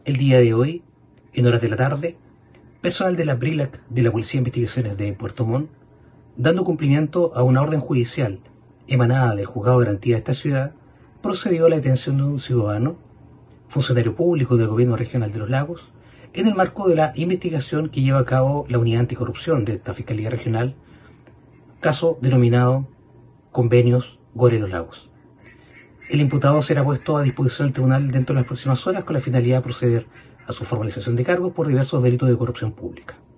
El día de hoy, en horas de la tarde, personal de la BRILAC de la Policía de Investigaciones de Puerto Montt, dando cumplimiento a una orden judicial emanada del Juzgado de Garantía de esta ciudad, procedió a la detención de un ciudadano, funcionario público del Gobierno Regional de los Lagos, en el marco de la investigación que lleva a cabo la Unidad Anticorrupción de esta Fiscalía Regional, caso denominado Convenios Gore Los Lagos. El imputado será puesto a disposición del tribunal dentro de las próximas horas con la finalidad de proceder a su formalización de cargos por diversos delitos de corrupción pública.